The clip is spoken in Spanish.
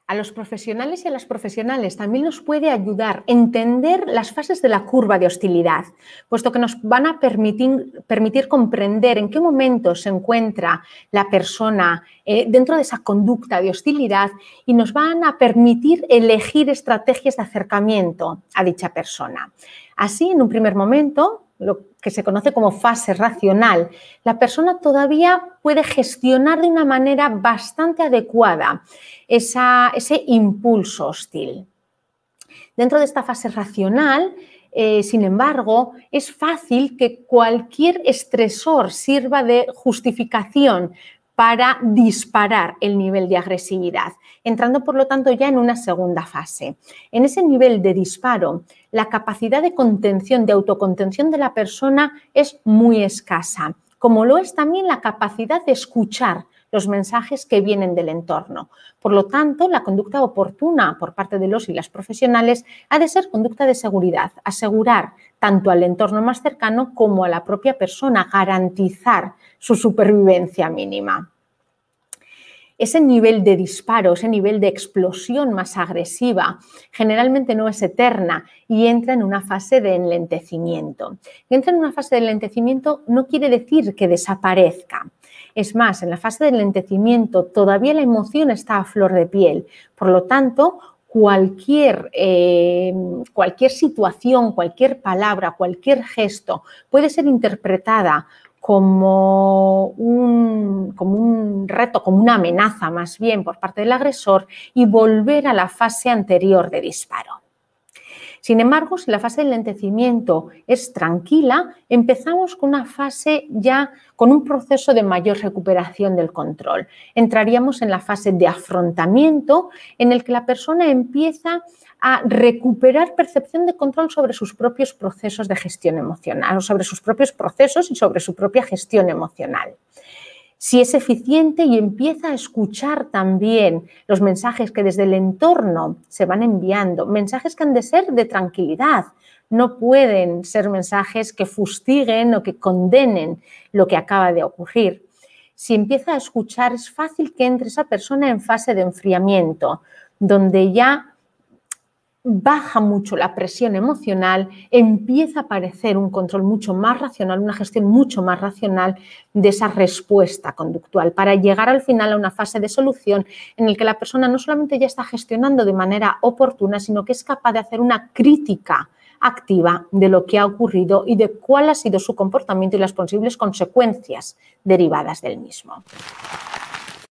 A los profesionales y a las profesionales también nos puede ayudar a entender las fases de la curva de hostilidad, puesto que nos van a permitir comprender en qué momento se encuentra la persona dentro de esa conducta de hostilidad y nos van a permitir elegir estrategias de acercamiento a dicha persona. Así, en un primer momento, lo que se conoce como fase racional, la persona todavía puede gestionar de una manera bastante adecuada ese impulso hostil. Dentro de esta fase racional, sin embargo, es fácil que cualquier estresor sirva de justificación para disparar el nivel de agresividad, entrando por lo tanto ya en una segunda fase. En ese nivel de disparo, la capacidad de contención, de autocontención de la persona es muy escasa, como lo es también la capacidad de escuchar los mensajes que vienen del entorno. Por lo tanto, la conducta oportuna por parte de los y las profesionales ha de ser conducta de seguridad, asegurar tanto al entorno más cercano como a la propia persona, garantizar su supervivencia mínima. Ese nivel de disparo, ese nivel de explosión más agresiva, generalmente no es eterna y entra en una fase de enlentecimiento. Entra en una fase de enlentecimiento no quiere decir que desaparezca. Es más, en la fase de enlentecimiento todavía la emoción está a flor de piel. Por lo tanto, cualquier situación, cualquier palabra, cualquier gesto puede ser interpretada como un reto, como una amenaza más bien por parte del agresor y volver a la fase anterior de disparo. Sin embargo, si la fase de enlentecimiento es tranquila, empezamos con una fase ya con un proceso de mayor recuperación del control. Entraríamos en la fase de afrontamiento en el que la persona empieza a recuperar percepción de control sobre sus propios procesos de gestión emocional, o sobre sus propios procesos y sobre su propia gestión emocional. Si es eficiente y empieza a escuchar también los mensajes que desde el entorno se van enviando, mensajes que han de ser de tranquilidad, no pueden ser mensajes que fustiguen o que condenen lo que acaba de ocurrir. Si empieza a escuchar, es fácil que entre esa persona en fase de enfriamiento, donde ya baja mucho la presión emocional, empieza a aparecer un control mucho más racional, una gestión mucho más racional de esa respuesta conductual para llegar al final a una fase de solución en la que la persona no solamente ya está gestionando de manera oportuna, sino que es capaz de hacer una crítica activa de lo que ha ocurrido y de cuál ha sido su comportamiento y las posibles consecuencias derivadas del mismo.